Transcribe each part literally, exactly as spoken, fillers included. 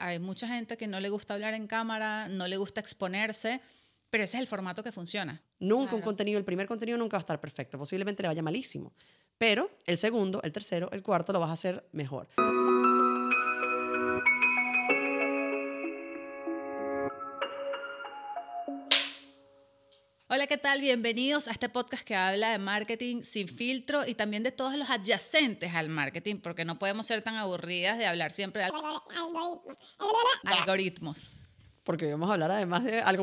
hay mucha gente que no le gusta hablar en cámara, no le gusta exponerse, pero ese es el formato que funciona. Nunca Claro. un contenido, el primer contenido nunca va a estar perfecto. Posiblemente le vaya malísimo. Pero el segundo, el tercero, el cuarto lo vas a hacer mejor. Hola, ¿qué tal? Bienvenidos a este podcast que habla de marketing sin filtro y también de todos los adyacentes al marketing, porque no podemos ser tan aburridas de hablar siempre de algoritmos. algoritmos. Porque vamos a hablar además de algo...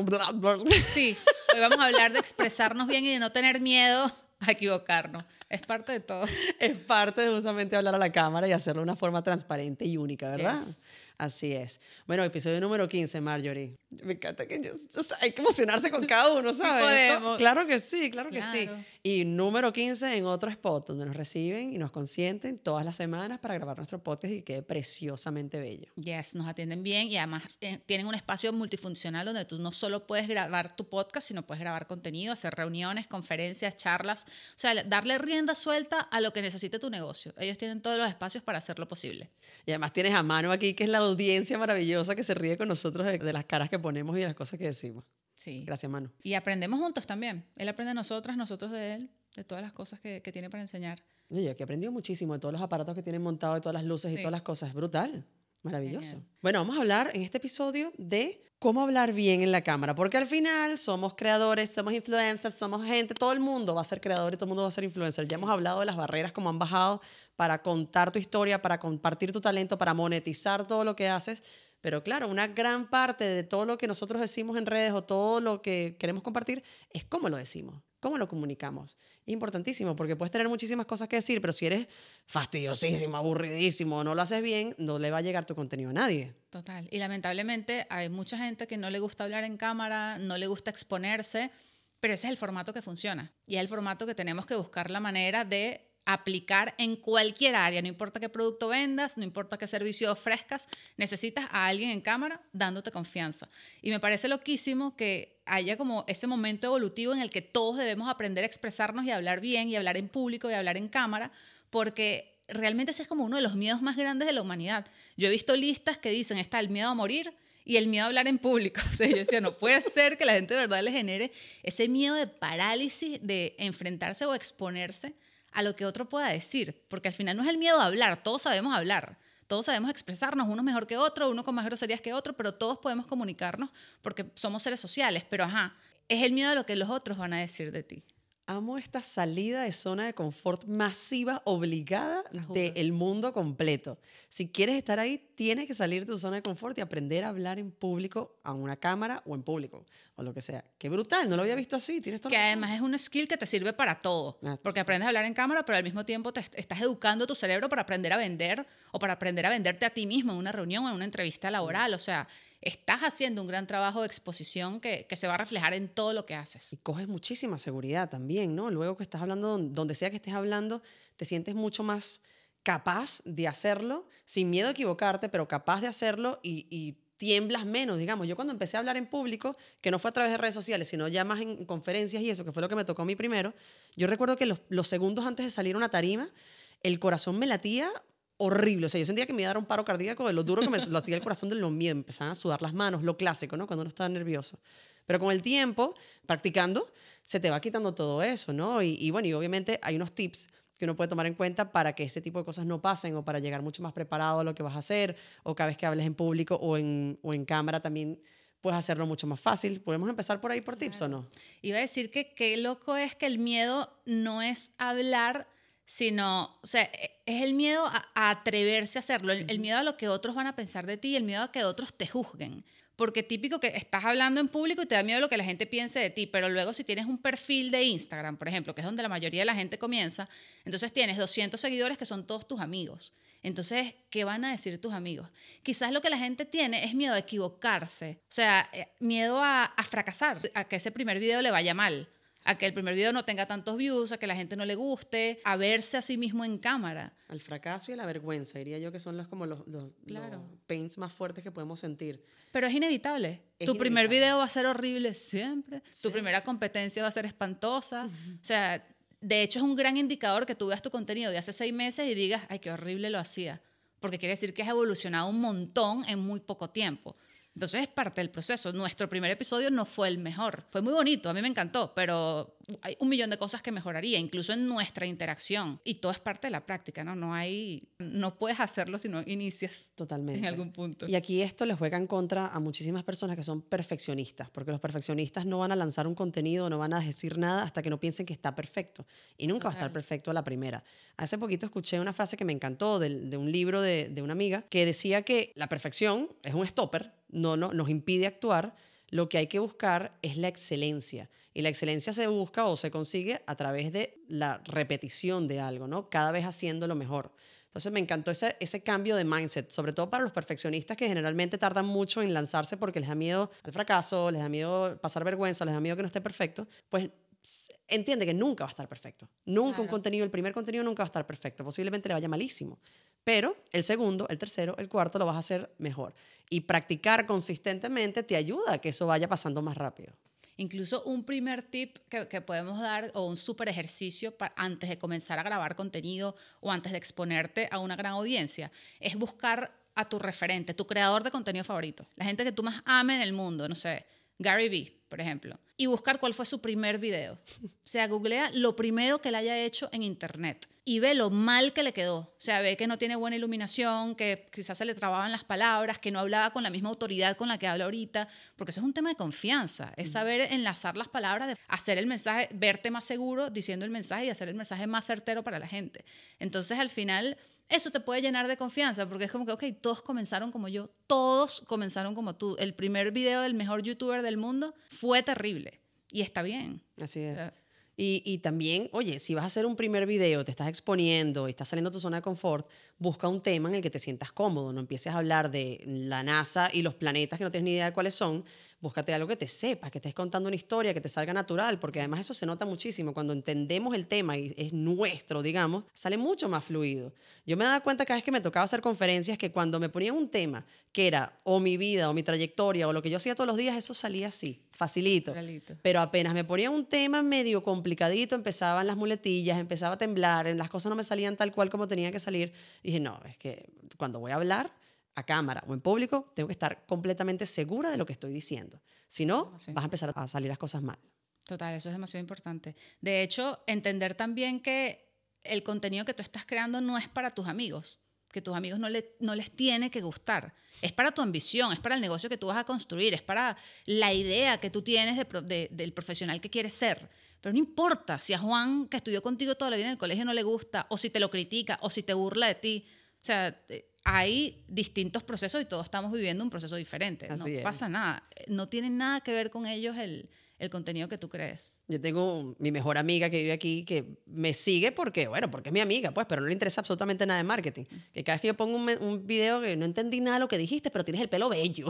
Sí, hoy vamos a hablar de expresarnos bien y de no tener miedo a equivocarnos. Es parte de todo. Es parte de justamente hablar a la cámara y hacerlo de una forma transparente y única, ¿verdad? Yes. Así es. Bueno, episodio número quince, Marjorie. Me encanta que yo, o sea, hay que emocionarse con cada uno, ¿sabes? podemos. Claro que sí, claro, Claro. que sí. Y número quince en otro spot donde nos reciben y nos consienten todas las semanas para grabar nuestro podcast y que quede preciosamente bello. Yes, nos atienden bien y además eh, tienen un espacio multifuncional donde tú no solo puedes grabar tu podcast, sino puedes grabar contenido, hacer reuniones, conferencias, charlas, o sea, darle rienda suelta a lo que necesite tu negocio. Ellos tienen todos los espacios para hacerlo posible. Y además tienes a Manu aquí, que es la audiencia maravillosa que se ríe con nosotros de, de las caras que ponemos y de las cosas que decimos. Sí. Gracias, Manu. Y aprendemos juntos también. Él aprende de nosotras, nosotros de él, de todas las cosas que, que tiene para enseñar. Oye, yo aquí he aprendido muchísimo de todos los aparatos que tienen montados, de todas las luces Sí. y todas las cosas. Es brutal. Maravilloso. Genial. Bueno, vamos a hablar en este episodio de cómo hablar bien en la cámara, porque al final somos creadores, somos influencers, somos gente, todo el mundo va a ser creador y todo el mundo va a ser influencer. Ya hemos hablado de las barreras, cómo han bajado para contar tu historia, para compartir tu talento, para monetizar todo lo que haces. Pero claro, una gran parte de todo lo que nosotros decimos en redes o todo lo que queremos compartir es cómo lo decimos, cómo lo comunicamos. Es importantísimo porque puedes tener muchísimas cosas que decir, pero si eres fastidiosísimo, aburridísimo, no lo haces bien, no le va a llegar tu contenido a nadie. Total. Y lamentablemente hay mucha gente que no le gusta hablar en cámara, no le gusta exponerse, pero ese es el formato que funciona. Y es el formato que tenemos que buscar la manera de aplicar en cualquier área, no importa qué producto vendas, no importa qué servicio ofrezcas, necesitas a alguien en cámara dándote confianza. Y me parece loquísimo que haya como ese momento evolutivo en el que todos debemos aprender a expresarnos y hablar bien y hablar en público y hablar en cámara, porque realmente ese es como uno de los miedos más grandes de la humanidad. Yo he visto listas que dicen, está el miedo a morir y el miedo a hablar en público. O sea, yo decía, no puede ser que la gente de verdad le genere ese miedo de parálisis, de enfrentarse o exponerse a lo que otro pueda decir, porque al final no es el miedo a hablar, todos sabemos hablar, todos sabemos expresarnos, uno mejor que otro, uno con más groserías que otro, pero todos podemos comunicarnos porque somos seres sociales, pero ajá, es el miedo a lo que los otros van a decir de ti. Amo esta salida de zona de confort masiva, obligada del mundo completo. Si quieres estar ahí, tienes que salir de tu zona de confort y aprender a hablar en público, a una cámara o en público, o lo que sea. ¡Qué brutal! No lo había visto así. Tienes toda Que la razón. además es un skill que te sirve para todo, Ah, porque sí. aprendes a hablar en cámara, pero al mismo tiempo te est- estás educando tu cerebro para aprender a vender o para aprender a venderte a ti mismo en una reunión o en una entrevista laboral. O sea, estás haciendo un gran trabajo de exposición que, que se va a reflejar en todo lo que haces. Y coges muchísima seguridad también, ¿no? Luego que estás hablando, don- donde sea que estés hablando, te sientes mucho más capaz de hacerlo, sin miedo a equivocarte, pero capaz de hacerlo y, y tiemblas menos, digamos. Yo cuando empecé a hablar en público, que no fue a través de redes sociales, sino ya más en conferencias y eso, que fue lo que me tocó a mí primero, yo recuerdo que los, los segundos antes de salir a una tarima, el corazón me latía horrible. O sea, yo sentía que me iba a dar un paro cardíaco de lo duro que me latía el corazón de lo miedo. Me empezaban a sudar las manos, lo clásico, ¿no? Cuando uno está nervioso. Pero con el tiempo, practicando, se te va quitando todo eso, ¿no? Y, y bueno, y obviamente hay unos tips que uno puede tomar en cuenta para que ese tipo de cosas no pasen o para llegar mucho más preparado a lo que vas a hacer o cada vez que hables en público o en, o en cámara también puedes hacerlo mucho más fácil. ¿Podemos empezar por ahí por tips o no? Iba a decir que qué loco es que el miedo no es hablar, sino, o sea, es el miedo a, a atreverse a hacerlo, el, el miedo a lo que otros van a pensar de ti, el miedo a que otros te juzguen. Porque típico que estás hablando en público y te da miedo lo que la gente piense de ti, pero luego si tienes un perfil de Instagram, por ejemplo, que es donde la mayoría de la gente comienza, entonces tienes doscientos seguidores que son todos tus amigos. Entonces, ¿qué van a decir tus amigos? Quizás lo que la gente tiene es miedo a equivocarse, o sea, eh, miedo a, a fracasar, a que ese primer video le vaya mal, a que el primer video no tenga tantos views, a que la gente no le guste, a verse a sí mismo en cámara. Al fracaso y a la vergüenza, diría yo que son los, como los, los, Claro. los pains más fuertes que podemos sentir. Pero es inevitable. Es tu primer inevitable. video va a ser horrible siempre. Tu Sí. primera competencia va a ser espantosa. O sea, de hecho es un gran indicador que tú veas tu contenido de hace seis meses y digas, ay, qué horrible lo hacía. porque quiere decir que has evolucionado un montón en muy poco tiempo. Entonces es parte del proceso. Nuestro primer episodio no fue el mejor. Fue muy bonito, a mí me encantó, pero hay un millón de cosas que mejoraría, incluso en nuestra interacción. Y todo es parte de la práctica, ¿no? No hay, no puedes hacerlo si no inicias. Totalmente. En algún punto. Y aquí esto les juega en contra a muchísimas personas que son perfeccionistas, porque los perfeccionistas no van a lanzar un contenido, no van a decir nada hasta que no piensen que está perfecto. Y nunca Total. va a estar perfecto a la primera. Hace poquito escuché una frase que me encantó de, de un libro de, de una amiga que decía que la perfección es un stopper, no, no nos impide actuar. Lo que hay que buscar es la excelencia. Y la excelencia se busca o se consigue a través de la repetición de algo, ¿no? Cada vez haciéndolo mejor. Entonces me encantó ese, ese cambio de mindset, sobre todo para los perfeccionistas que generalmente tardan mucho en lanzarse porque les da miedo al fracaso, les da miedo pasar vergüenza, les da miedo que no esté perfecto. Pues entiende que nunca va a estar perfecto. Nunca claro. un contenido, el primer contenido nunca va a estar perfecto. Posiblemente le vaya malísimo. Pero el segundo, el tercero, el cuarto lo vas a hacer mejor. Y practicar consistentemente te ayuda a que eso vaya pasando más rápido. Incluso un primer tip que, que podemos dar o un súper ejercicio para, antes de comenzar a grabar contenido o antes de exponerte a una gran audiencia es buscar a tu referente, tu creador de contenido favorito, la gente que tú más ames en el mundo, no sé, Gary Vee, por ejemplo, y buscar cuál fue su primer video. O sea, googlea lo primero que él haya hecho en internet y ve lo mal que le quedó. O sea, ve que no tiene buena iluminación, que quizás se le trababan las palabras, que no hablaba con la misma autoridad con la que habla ahorita, porque eso es un tema de confianza, es saber enlazar las palabras, de hacer el mensaje, verte más seguro diciendo el mensaje y hacer el mensaje más certero para la gente. Entonces, al final, eso te puede llenar de confianza, porque es como que, ok, todos comenzaron como yo, todos comenzaron como tú. El primer video del mejor youtuber del mundo fue terrible y está bien. Así es. O sea, Y, y también, oye, si vas a hacer un primer video, te estás exponiendo y estás saliendo de tu zona de confort, busca un tema en el que te sientas cómodo. No empieces a hablar de la NASA y los planetas que no tienes ni idea de cuáles son. Búscate algo que te sepas, que estés contando una historia, que te salga natural, porque además eso se nota muchísimo. Cuando entendemos el tema y es nuestro, digamos, sale mucho más fluido. Yo me daba cuenta cada vez que me tocaba hacer conferencias que cuando me ponían un tema que era o mi vida o mi trayectoria o lo que yo hacía todos los días, eso salía así, facilito. Naturalito. Pero apenas me ponían un tema medio complicadito, empezaban las muletillas, empezaba a temblar, las cosas no me salían tal cual como tenían que salir. Dije, no, es que cuando voy a hablar a cámara o en público, tengo que estar completamente segura de lo que estoy diciendo. Si no, Sí. vas a empezar a salir las cosas mal. Total, eso es demasiado importante. De hecho, entender también que el contenido que tú estás creando no es para tus amigos, que tus amigos no, le, no les tiene que gustar. Es para tu ambición, es para el negocio que tú vas a construir, es para la idea que tú tienes de, de, del profesional que quieres ser. Pero no importa si a Juan, que estudió contigo toda la vida en el colegio, no le gusta, o si te lo critica, o si te burla de ti. O sea, hay distintos procesos y todos estamos viviendo un proceso diferente. Así no es. pasa nada. No tiene nada que ver con ellos el, el contenido que tú crees. Yo tengo un- mi mejor amiga que vive aquí que me sigue porque, bueno, porque es mi amiga, pues, pero no le interesa absolutamente nada de marketing. Que cada vez que yo pongo un, me- un video que no entendí nada de lo que dijiste, pero tienes el pelo bello.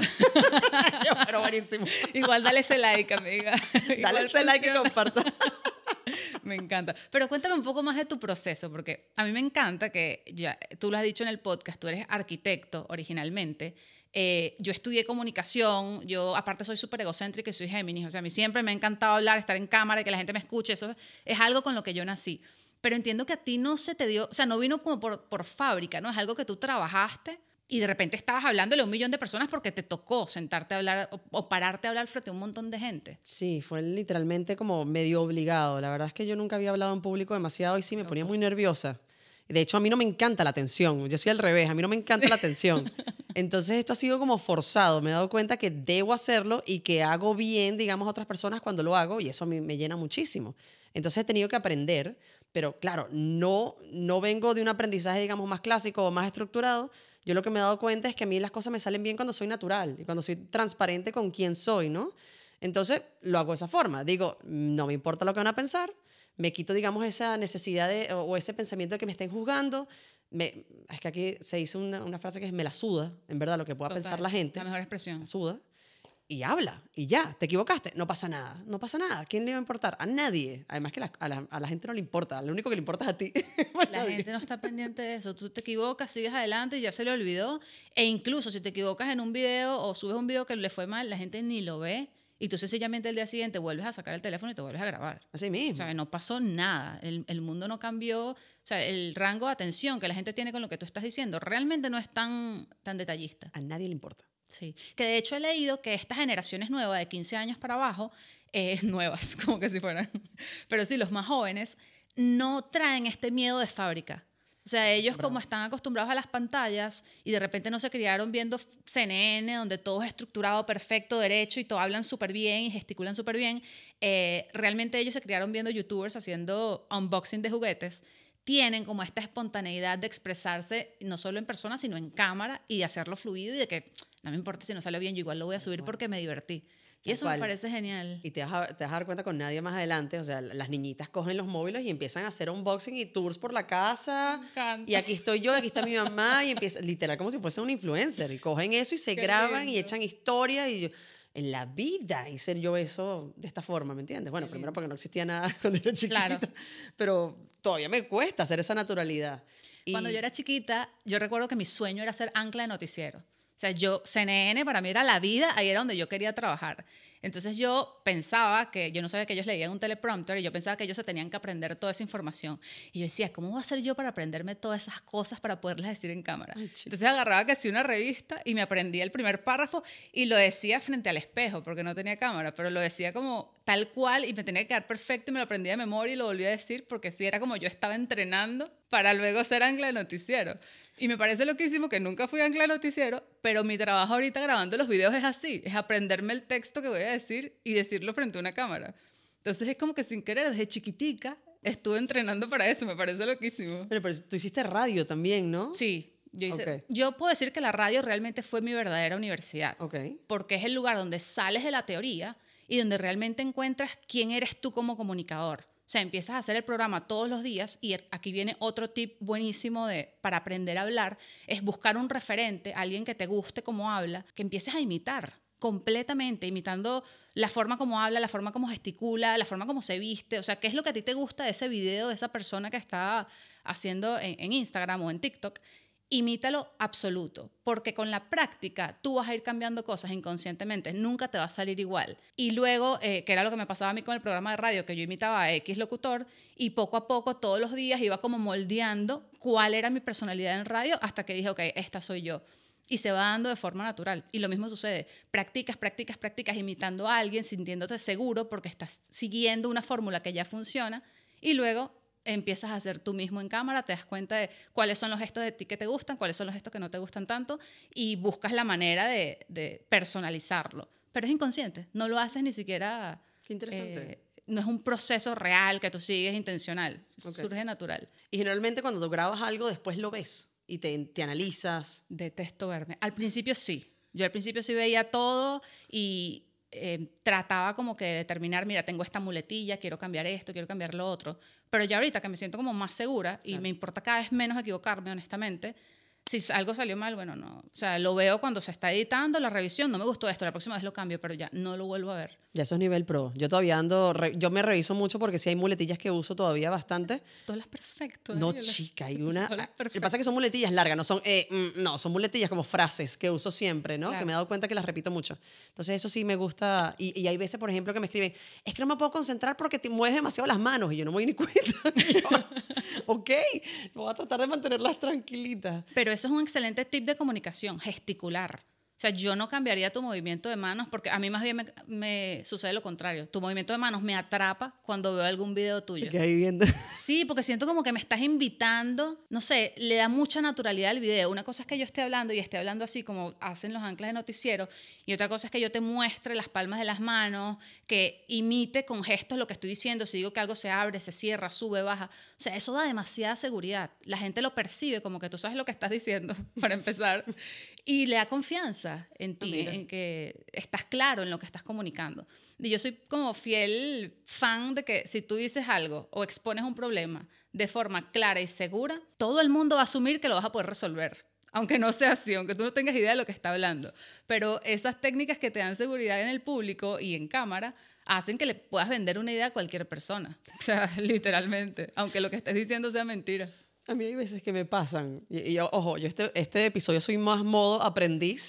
Yo, pero buenísimo. Igual dale ese like, amiga. Dale Igual ese like y funciona. comparta. Me encanta. Pero cuéntame un poco más de tu proceso, porque a mí me encanta que, ya tú lo has dicho en el podcast, tú eres arquitecto originalmente. Eh, yo estudié comunicación, yo aparte soy súper egocéntrica y soy Géminis, o sea, a mí siempre me ha encantado hablar, estar en cámara, que la gente me escuche, eso es, es algo con lo que yo nací. Pero entiendo que a ti no se te dio, o sea, no vino como por, por fábrica, ¿no? Es algo que tú trabajaste y de repente estabas hablándole a un millón de personas porque te tocó sentarte a hablar o, o pararte a hablar frente a un montón de gente. Sí, fue literalmente como medio obligado. La verdad es que yo nunca había hablado en público demasiado y sí me ponía muy nerviosa. De hecho, a mí no me encanta la atención. Yo soy al revés, a mí no me encanta la atención. Entonces esto ha sido como forzado. Me he dado cuenta que debo hacerlo y que hago bien, digamos, a otras personas cuando lo hago y eso a mí me llena muchísimo. Entonces he tenido que aprender, pero claro, no, no vengo de un aprendizaje, digamos, más clásico o más estructurado. Yo lo que me he dado cuenta es que a mí las cosas me salen bien cuando soy natural y cuando soy transparente con quién soy, ¿no? Entonces lo hago de esa forma. Digo, no me importa lo que van a pensar, me quito, digamos, esa necesidad de, o, o ese pensamiento de que me estén juzgando. Me, es que aquí se dice una, una frase que es me la suda, en verdad, lo que pueda Total, pensar la gente. La mejor expresión. La suda. Y habla, y ya, te equivocaste, no pasa nada, no pasa nada. ¿A quién le va a importar? A nadie. Además que la- a, la, a la gente no le importa, lo único que le importa es a ti. La gente no está pendiente de eso. Tú te equivocas, sigues adelante y ya se le olvidó. E incluso si te equivocas en un video o subes un video que le fue mal, la gente ni lo ve Y tú sencillamente el día siguiente vuelves a sacar el teléfono y te vuelves a grabar. Así O mismo. sea, no pasó nada. El, el mundo no cambió. O sea, el rango de atención que la gente tiene con lo que tú estás diciendo realmente no es tan, tan detallista. A nadie le importa. Sí. Que de hecho he leído que estas generaciones nuevas de quince años para abajo, eh, nuevas, como que si fueran, pero sí, los más jóvenes, no traen este miedo de fábrica. O sea, ellos Bravo. como están acostumbrados a las pantallas y de repente no se criaron viendo C N N, donde todo es estructurado, perfecto, derecho y todo hablan súper bien y gesticulan súper bien, eh, realmente ellos se criaron viendo youtubers haciendo unboxing de juguetes, tienen como esta espontaneidad de expresarse no solo en persona, sino en cámara y de hacerlo fluido y de que no me importa si no sale bien, yo igual lo voy a subir porque me divertí. Y Tal eso cual. me parece genial. Y te vas, a, te vas a dar cuenta con nadie más adelante. O sea, las niñitas cogen los móviles y empiezan a hacer unboxing y tours por la casa. Me encanta. Y aquí estoy yo, aquí está mi mamá. Y empieza, literal, como si fuese un influencer. Y cogen eso y se Qué graban y lindo. echan historia. Y yo, en la vida hice yo eso de esta forma, ¿me entiendes? Bueno, Qué primero lindo. porque no existía nada cuando era chiquita. Claro. Pero todavía me cuesta hacer esa naturalidad. Y, Cuando yo era chiquita, yo recuerdo que mi sueño era ser ancla de noticiero. O sea, yo, C N N para mí era la vida, ahí era donde yo quería trabajar. Entonces yo pensaba que, yo no sabía que ellos leían un teleprompter y yo pensaba que ellos se tenían que aprender toda esa información. Y yo decía, ¿cómo voy a hacer yo para aprenderme todas esas cosas para poderlas decir en cámara? Ay, chica. Entonces agarraba que sí una revista y me aprendía el primer párrafo y lo decía frente al espejo porque no tenía cámara, pero lo decía como tal cual y me tenía que quedar perfecto y me lo aprendía de memoria y lo volvía a decir porque sí era como yo estaba entrenando para luego ser ancla de noticiero. Y me parece loquísimo que nunca fui ancla de noticiero, pero mi trabajo ahorita grabando los videos es así, es aprenderme el texto que voy a decir y decirlo frente a una cámara. Entonces es como que sin querer, desde chiquitica, estuve entrenando para eso, me parece loquísimo. Bueno, pero tú hiciste radio también, ¿no? Sí, yo, hice, Ok. yo puedo decir que la radio realmente fue mi verdadera universidad, Ok. porque es el lugar donde sales de la teoría y donde realmente encuentras quién eres tú como comunicador. O sea, empiezas a hacer el programa todos los días y aquí viene otro tip buenísimo de, para aprender a hablar, es buscar un referente, alguien que te guste cómo habla, que empieces a imitar completamente, imitando la forma como habla, la forma como gesticula, la forma como se viste. O sea, ¿qué es lo que a ti te gusta de ese video, de esa persona que está haciendo en, en Instagram o en TikTok? Imítalo absoluto, porque con la práctica tú vas a ir cambiando cosas inconscientemente, nunca te va a salir igual. Y luego, eh, que era lo que me pasaba a mí con el programa de radio, que yo imitaba a X locutor y poco a poco, todos los días, iba como moldeando cuál era mi personalidad en radio hasta que dije, ok, esta soy yo. Y se va dando de forma natural. Y lo mismo sucede. Practicas, practicas, practicas imitando a alguien, sintiéndote seguro porque estás siguiendo una fórmula que ya funciona y luego empiezas a hacer tú mismo en cámara, te das cuenta de cuáles son los gestos de ti que te gustan, cuáles son los gestos que no te gustan tanto y buscas la manera de, de personalizarlo. Pero es inconsciente, no lo haces ni siquiera... Qué interesante. Eh, no es un proceso real que tú sigues intencional, Ok. surge natural. Y generalmente cuando tú grabas algo, después lo ves y te, te analizas. Detesto verme. Al principio sí. Yo al principio sí veía todo y eh, trataba como que de determinar, mira, tengo esta muletilla, quiero cambiar esto, quiero cambiar lo otro. Pero ya ahorita que me siento como más segura y Claro. me importa cada vez menos equivocarme, honestamente, si algo salió mal, bueno, no. O sea, lo veo cuando se está editando, la revisión, no me gustó esto, la próxima vez lo cambio, pero ya no lo vuelvo a ver. Ya eso es nivel pro. Yo todavía ando, re- yo me reviso mucho porque sí hay muletillas que uso todavía bastante. Esto es perfecto. No, Daniela. chica, hay una... Hablas Lo que perfecto. pasa es que son muletillas largas, no son, eh, mm, no, son muletillas como frases que uso siempre, ¿no? Claro. Que me he dado cuenta que las repito mucho. Entonces eso sí me gusta. Y, y hay veces, por ejemplo, que me escriben, es que no me puedo concentrar porque te mueves demasiado las manos. Y yo no me doy ni cuenta. Y yo, ok, voy a tratar de mantenerlas tranquilitas. Pero eso es un excelente tip de comunicación, gesticular. O sea, yo no cambiaría tu movimiento de manos porque a mí más bien me, me sucede lo contrario. Tu movimiento de manos me atrapa cuando veo algún video tuyo. Te quedas ahí viendo. Sí, porque siento como que me estás invitando, no sé, le da mucha naturalidad al video. Una cosa es que yo esté hablando y esté hablando así como hacen los anclas de noticiero, y otra cosa es que yo te muestre las palmas de las manos, que imite con gestos lo que estoy diciendo. Si digo que algo se abre, se cierra, sube, baja. O sea, eso da demasiada seguridad. La gente lo percibe como que tú sabes lo que estás diciendo, para empezar, y le da confianza en ti, mira. en que estás claro en lo que estás comunicando. Y yo soy como fiel fan de que si tú dices algo o expones un problema de forma clara y segura, todo el mundo va a asumir que lo vas a poder resolver. Aunque no sea así, aunque tú no tengas idea de lo que está hablando. Pero esas técnicas que te dan seguridad en el público y en cámara hacen que le puedas vender una idea a cualquier persona. O sea, literalmente. Aunque lo que estés diciendo sea mentira. A mí hay veces que me pasan, y, y yo, ojo, yo este, este episodio soy más modo aprendiz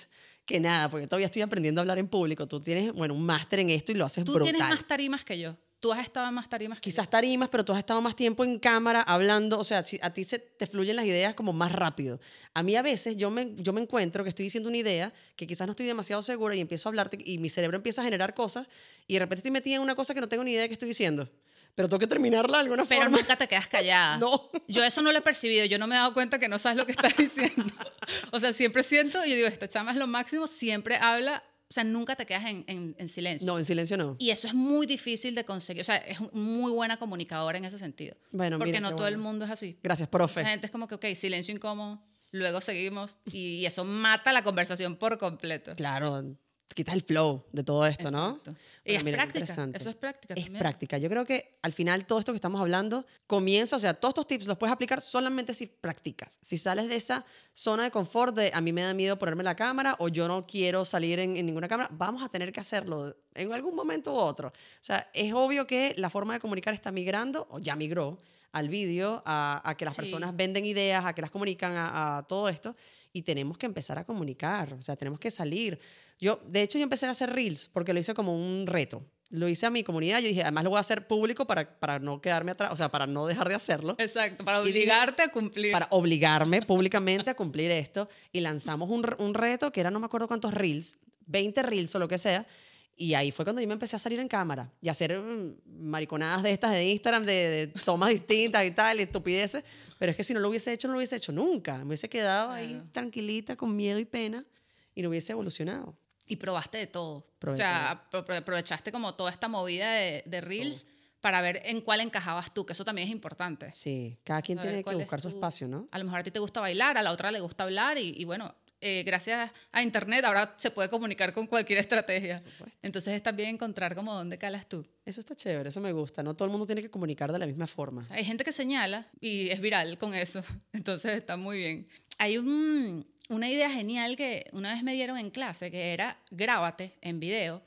que nada, porque todavía estoy aprendiendo a hablar en público. Tú tienes, bueno, un máster en esto y lo haces Tú brutal. tienes más tarimas que yo. Tú has estado en más tarimas que Quizás yo. tarimas, pero tú has estado más tiempo en cámara hablando, o sea, si a ti se te fluyen las ideas como más rápido. A mí a veces yo me, yo me encuentro que estoy diciendo una idea que quizás no estoy demasiado segura y empiezo a hablarte y mi cerebro empieza a generar cosas y de repente estoy metida en una cosa que no tengo ni idea de qué estoy diciendo. Pero tengo que terminarla de alguna Pero forma. nunca te quedas callada. No. Yo eso no lo he percibido. Yo no me he dado cuenta que no sabes lo que estás diciendo. O sea, siempre siento, y yo digo, esta chama es lo máximo, siempre habla, o sea, nunca te quedas en, en, en silencio. No, en silencio no. Y eso es muy difícil de conseguir. O sea, es un- muy buena comunicadora en ese sentido. Bueno, Porque mira, no qué todo el bueno. mundo es así. Gracias, profe. Mucha gente es como que, ok, silencio incómodo, luego seguimos. Y, y eso mata la conversación por completo. Claro, quitas el flow de todo esto, ¿no? Exacto. Y Bueno, es mira, qué práctica. interesante. Eso es práctica Es también. práctica. Yo creo que al final todo esto que estamos hablando comienza, o sea, todos estos tips los puedes aplicar solamente si practicas. Si sales de esa zona de confort de a mí me da miedo ponerme la cámara o yo no quiero salir en, en ninguna cámara, vamos a tener que hacerlo en algún momento u otro. O sea, es obvio que la forma de comunicar está migrando, o ya migró, al vídeo, a, a que las Sí. personas venden ideas, a que las comunican, a, a todo esto. Y tenemos que empezar a comunicar, o sea, tenemos que salir. Yo, de hecho, yo empecé a hacer reels porque lo hice como un reto. Lo hice a mi comunidad. Yo dije, además lo voy a hacer público para, para no quedarme atrás, o sea, para no dejar de hacerlo. Exacto, para Y dije, obligarte a cumplir. Para obligarme públicamente a cumplir esto. Y lanzamos un, un reto que era no me acuerdo cuántos reels, veinte reels o lo que sea. Y ahí fue cuando yo me empecé a salir en cámara y a hacer mm, mariconadas de estas de Instagram, de, de tomas distintas y tal, y estupideces. Pero es que si no lo hubiese hecho, no lo hubiese hecho nunca. Me hubiese quedado ahí Claro. tranquilita, con miedo y pena, y no hubiese evolucionado. Y probaste de todo. Probé o sea, apro- apro- aprovechaste como toda esta movida de, de Reels para ver en cuál encajabas tú, que eso también es importante. Sí, cada quien Saber tiene que cuál es buscar su tu- espacio, ¿no? A lo mejor a ti te gusta bailar, a la otra le gusta hablar y, y bueno, eh, gracias a Internet ahora se puede comunicar con cualquier estrategia. supuesto. Entonces es también encontrar como dónde calas tú. Eso está chévere, eso me gusta. No todo el mundo tiene que comunicar de la misma forma. O sea, hay gente que señala y es viral con eso. Entonces está muy bien. Hay un- una idea genial que una vez me dieron en clase que era grábate en video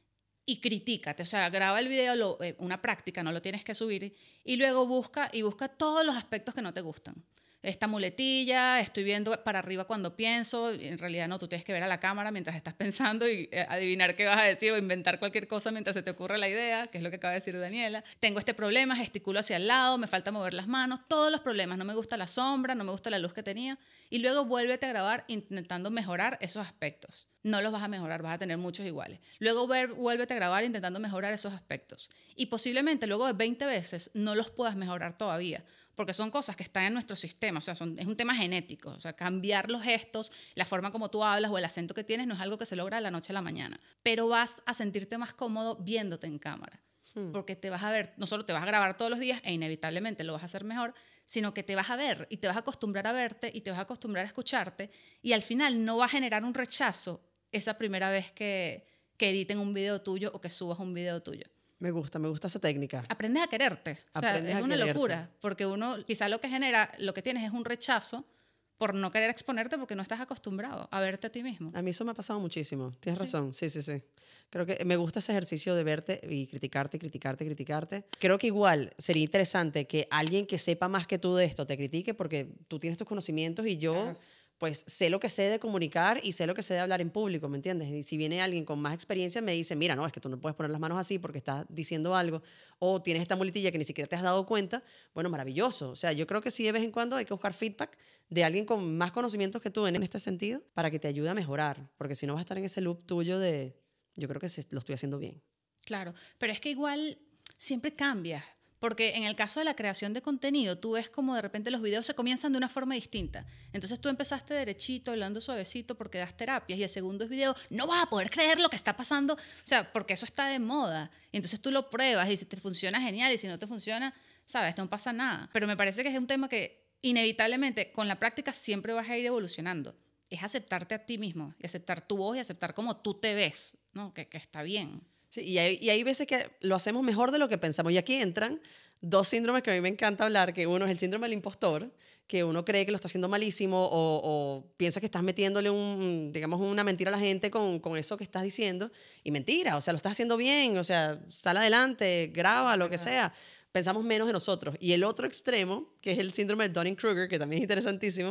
y critícate. O sea, graba el video, lo- eh, una práctica, no lo tienes que subir, y luego busca y busca todos los aspectos que no te gustan. Esta muletilla, estoy viendo para arriba cuando pienso, y en realidad no, tú tienes que ver a la cámara mientras estás pensando y eh, adivinar qué vas a decir o inventar cualquier cosa mientras se te ocurre la idea, que es lo que acaba de decir Daniela. Tengo este problema, gesticulo hacia el lado, me falta mover las manos, todos los problemas, no me gusta la sombra, no me gusta la luz que tenía, y luego vuélvete a grabar intentando mejorar esos aspectos. No los vas a mejorar, vas a tener muchos iguales. Luego ver, vuélvete a grabar intentando mejorar esos aspectos. Y posiblemente luego de veinte veces no los puedas mejorar todavía, porque son cosas que están en nuestro sistema, o sea, son, es un tema genético, o sea, cambiar los gestos, la forma como tú hablas o el acento que tienes no es algo que se logra de la noche a la mañana, pero vas a sentirte más cómodo viéndote en cámara, Hmm. porque te vas a ver, no solo te vas a grabar todos los días e inevitablemente lo vas a hacer mejor, sino que te vas a ver y te vas a acostumbrar a verte y te vas a acostumbrar a escucharte y al final no va a generar un rechazo esa primera vez que, que editen un video tuyo o que subas un video tuyo. Me gusta, me gusta esa técnica. Aprendes a quererte. O sea, Aprendes es a una quererte. locura, porque uno quizá lo que genera, lo que tienes es un rechazo por no querer exponerte porque no estás acostumbrado a verte a ti mismo. A mí eso me ha pasado muchísimo. Tienes ¿Sí? razón. Sí, sí, sí. Creo que me gusta ese ejercicio de verte y criticarte, criticarte, criticarte. Creo que igual sería interesante que alguien que sepa más que tú de esto te critique porque tú tienes tus conocimientos y yo, Claro. pues, sé lo que sé de comunicar y sé lo que sé de hablar en público, ¿me entiendes? Y si viene alguien con más experiencia me dice, mira, no, es que tú no puedes poner las manos así porque estás diciendo algo o tienes esta muletilla que ni siquiera te has dado cuenta, bueno, maravilloso. O sea, yo creo que sí de vez en cuando hay que buscar feedback de alguien con más conocimientos que tú en este sentido para que te ayude a mejorar, porque si no vas a estar en ese loop tuyo de, yo creo que se- lo estoy haciendo bien. Claro, pero es que igual siempre cambias, porque en el caso de la creación de contenido, tú ves como de repente los videos se comienzan de una forma distinta. Entonces tú empezaste derechito, hablando suavecito porque das terapias y el segundo video, no vas a poder creer lo que está pasando, o sea, porque eso está de moda. Y entonces tú lo pruebas y si te funciona, genial, y si no te funciona, sabes, no pasa nada. Pero me parece que es un tema que inevitablemente con la práctica siempre vas a ir evolucionando. Es aceptarte a ti mismo y aceptar tu voz y aceptar cómo tú te ves, ¿no? Que, que está bien. Sí, y, hay, y hay veces que lo hacemos mejor de lo que pensamos. Y aquí entran dos síndromes que a mí me encanta hablar, que uno es el síndrome del impostor, que uno cree que lo está haciendo malísimo o, o piensa que estás metiéndole un, digamos, una mentira a la gente con, con eso que estás diciendo. Y mentira, o sea, lo estás haciendo bien, o sea, sal adelante, graba, lo que Verdad. sea. Pensamos menos de nosotros. Y el otro extremo, que es el síndrome de Dunning-Kruger, que también es interesantísimo,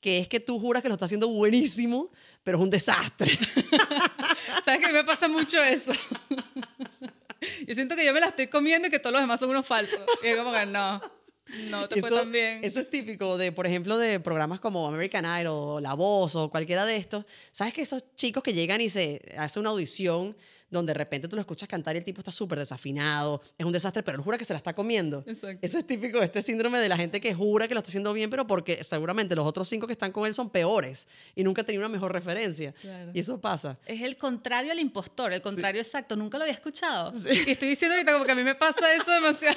que es que tú juras que lo estás haciendo buenísimo, pero es un desastre. ¿Sabes que a mí me pasa mucho eso? Yo siento que yo me la estoy comiendo y que todos los demás son unos falsos. Y es como que no, no te Eso, fue tan bien. eso es típico de, por ejemplo, de programas como American Idol o La Voz o cualquiera de estos. ¿Sabes que esos chicos que llegan y se hacen una audición donde de repente tú lo escuchas cantar y el tipo está súper desafinado, es un desastre, pero él jura que se la está comiendo? Exacto. Eso es típico de este síndrome de la gente que jura que lo está haciendo bien, pero porque seguramente los otros cinco que están con él son peores y nunca ha tenido una mejor referencia. Claro. Y eso pasa. Es el contrario al impostor, el contrario exacto. Nunca lo había escuchado. Sí. Y estoy diciendo ahorita como que a mí me pasa eso demasiado.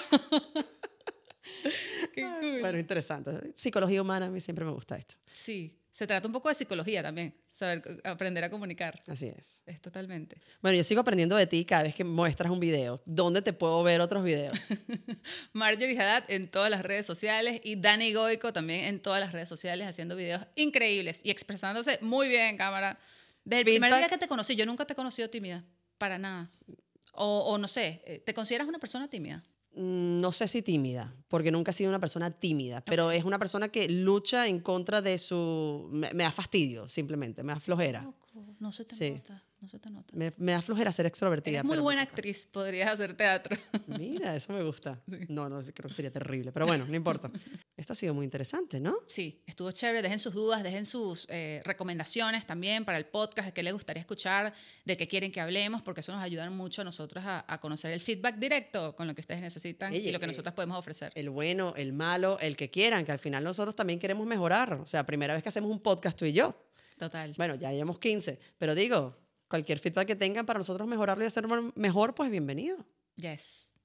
Qué cool. Bueno, interesante. Psicología humana, a mí siempre me gusta esto. Sí, se trata un poco de psicología también, saber, aprender a comunicar. Así es. Es totalmente. Bueno, yo sigo aprendiendo de ti cada vez que muestras un video. ¿Dónde te puedo ver otros videos? Marjorie Haddad en todas las redes sociales y Dani Goico también en todas las redes sociales haciendo videos increíbles y expresándose muy bien en cámara. Desde el primer Feedback. día que te conocí, yo nunca te he conocido tímida, para nada. O, o no sé, ¿te consideras una persona tímida? Mm, No sé si tímida, porque nunca he sido una persona tímida, pero es una persona que lucha en contra de su... Me, me da fastidio, simplemente, me da flojera. Loco, no se te Sí. nota, no se te nota. Me, me da flojera ser extrovertida. Eres muy pero me buena toca. actriz, podrías hacer teatro. Mira, eso me gusta. Sí. No, no, creo que sería terrible, pero bueno, no importa. Esto ha sido muy interesante, ¿no? Sí, estuvo chévere. Dejen sus dudas, dejen sus eh, recomendaciones también para el podcast, de qué les gustaría escuchar, de qué quieren que hablemos, porque eso nos ayuda mucho a nosotros a, a conocer el feedback directo con lo que ustedes necesitan Oye, y lo que eh, nosotros podemos ofrecer. El bueno, el malo, el que quieran, que al final nosotros también queremos mejorar. O sea, primera vez que hacemos un podcast tú y yo. Total. Bueno, ya llevamos quince, pero digo, cualquier feedback que tengan para nosotros mejorarlo y hacerlo mejor, pues bienvenido. Yes.